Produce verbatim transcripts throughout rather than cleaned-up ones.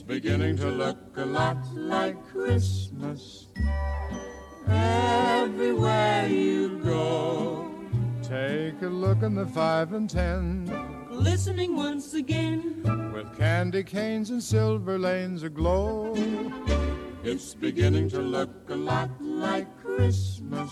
beginning to look a lot like Christmas everywhere you go. Take a look in the five and ten, glistening once again, with candy canes and silver lanes aglow. It's beginning to look a lot like Christmas,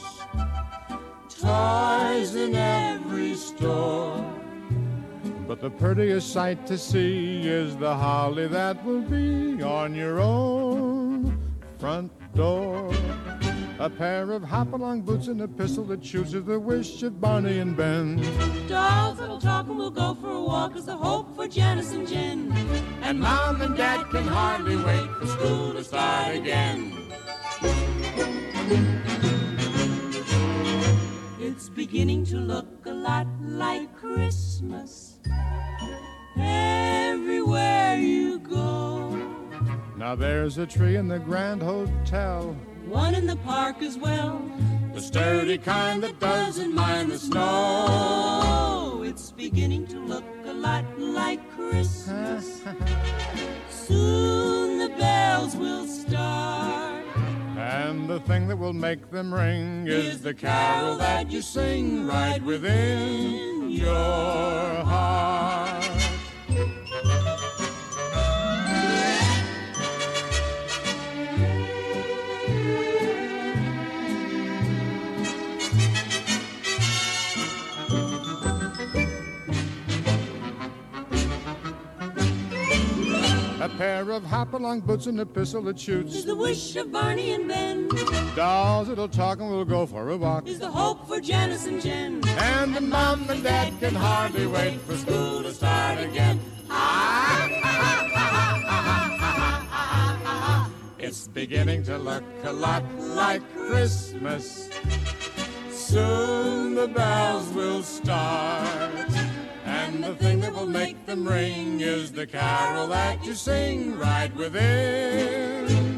toys in every store. But the prettiest sight to see is the holly that will be on your own front door. A pair of hop-along boots and a pistol that shoots is the wish of Barney and Ben. Dolls that'll talk and we'll go for a walk is the hope for Janice and Jen. And Mom and Dad can hardly wait for school to start again. It's beginning to look a lot like Christmas everywhere you go. Now there's a tree in the Grand Hotel, one in the park as well, the sturdy kind that doesn't mind the snow. It's beginning to look a lot like Christmas. Soon the bells will start, and the thing that will make them ring is the carol that you sing right within your heart. A pair of hop-along boots and a pistol that shoots is the wish of Barney and Ben. Dolls that'll talk and we'll go for a walk is the hope for Janice and Jen. And the Mom and Dad can hardly wait for school to start again. It's beginning to look a lot like Christmas. Soon the bells will start, and the thing that will make them ring is the carol that you sing right within